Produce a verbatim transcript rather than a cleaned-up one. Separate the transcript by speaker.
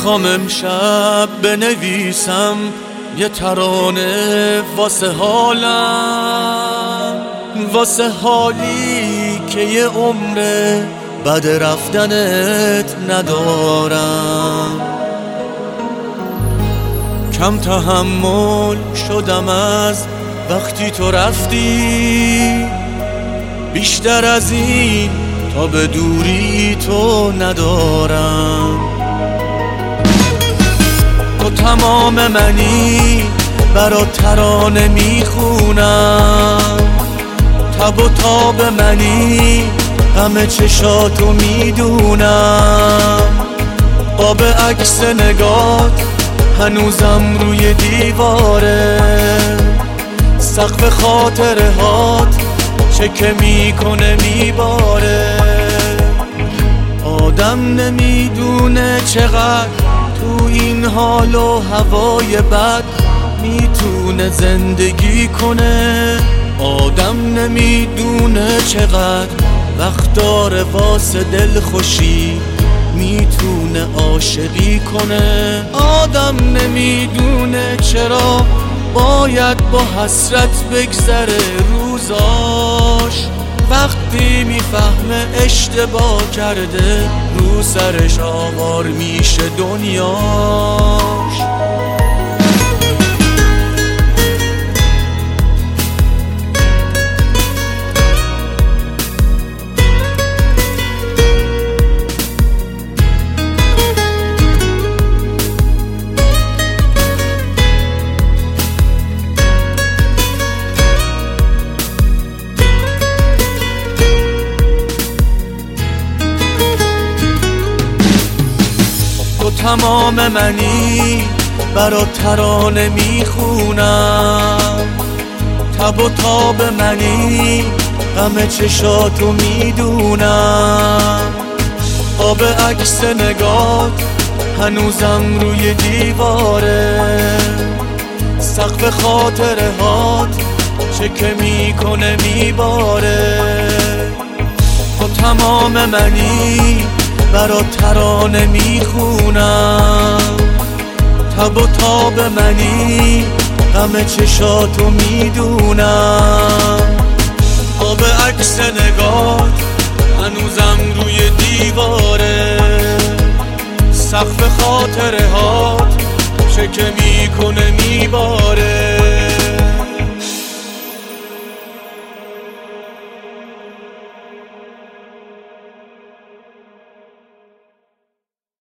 Speaker 1: میخوام امشب بنویسم یه ترانه واسه حالم، واسه حالی که یه عمره بعد رفتنت ندارم. کم تحمل شدم از وقتی تو رفتی، بیشتر از این تا به دوری تو ندارم. تو تمام منی برات ترانه میخونم، تب و تاب منی همه چشاتو میدونم. قاب عکس نگات هنوزم روی دیواره، سقف خاطره هات چکه میکنه میباره. آدم نمیدونه چقدر تو این حال و هوای بد میتونه زندگی کنه. آدم نمیدونه چقدر وقت داره واسه دل خوشی میتونه عاشقی کنه. آدم نمیدونه چرا باید با حسرت بگذره روزاش، وقتی میفهمه اشتباه کرده رو سرش آوار میشه دنیاش. تمام منی برات ترانه میخونم، تب و تاب منی همه چشاتو میدونم. قاب عکس نگات هنوزم روی دیواره، سقف خاطره هات چکه میکنه میباره. تو تمام منی برات ترانه میخونم، تب و تاب منی همه چشاتو میدونم. قاب عکس نگات هنوزم روی دیواره، سقف خاطره هات چکه میکنه میباره.